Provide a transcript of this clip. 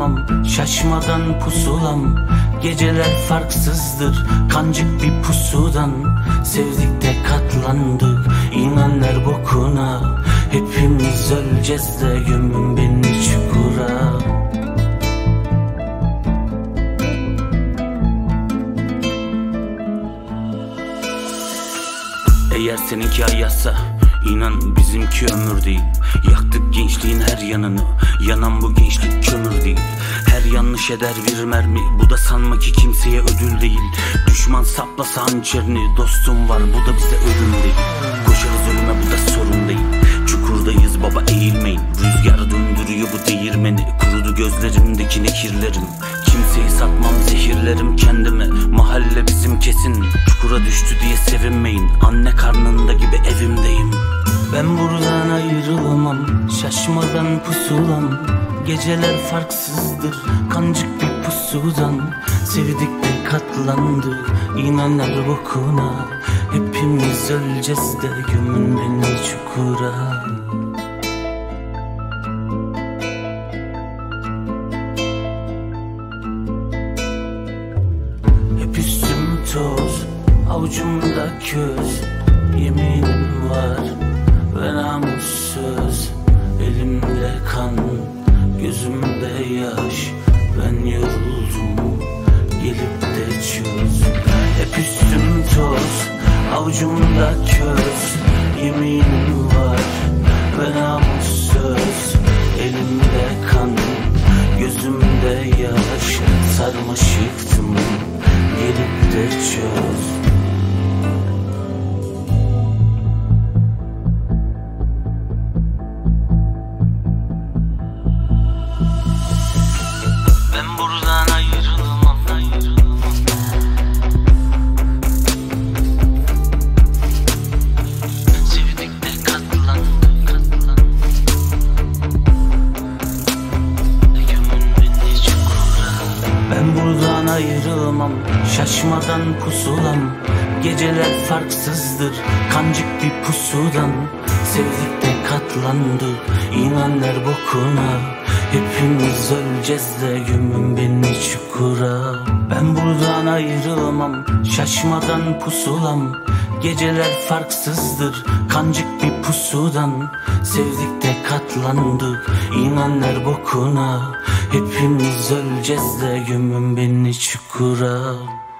ayrılamam, şaşmadan pusulam. Geceler farksızdır, kancık bir pusudan. Sevdik de katlandık, inanlar bokuna. Hepimiz öleceğiz de gömün beni çukura. Eğer seninki ayazsa inan bizimki ömür değil. Yaktık gençliğin her yanını, yanan bu gençlik kömür değil. Her yanlış eder bir mermi, bu da sanma ki kimseye ödül değil. Düşman saplasa hançerini, dostum var bu da bize ölüm değil. Koşarız ölüme bu da sorun değil. Çukurdayız baba eğilmeyin, rüzgar döndürüyor bu değirmeni. Kurudu gözlerimdeki nekirlerim, kimseyi satmam zehirlerim kendime. Mahalle bizim kesin, çukura düştü diye sevinmeyin. Anne karnında gibi evimdeyim. Ben buradan ayrılamam, şaşmadan pusulam. Geceler farksızdır, kancık bir pusudan. Sevdik de katlandık, inanlar bokuna. Hepimiz öleceğiz de gömün beni çukura. Hep üstüm toz, avucumda köz. Yeminim var ve namussuz. Elimde kan, gözümde yaş. Ben yoruldum, gelip de çöz. Hep üstüm toz, avucumda köz. Yeminim var ve namussuz. Elimde kan, gözümde yaş. Sarmaş yıktım, gelip de çöz. Ben buradan ayrılamam, sevdik de katlandık, gömün beni çukura. Ben buradan ayrılamam, şaşmadan pusulam. Geceler farksızdır, kancık bir pusudan. Sevdik de katlandık, inanlar bokuna. Hepimiz öleceğiz de gömün beni çukura. Ben buradan ayrılamam, şaşmadan pusulam. Geceler farksızdır, kancık bir pusudan. Sevdik de katlandık, inanlar bokuna. Hepimiz öleceğiz de gömün beni çukura.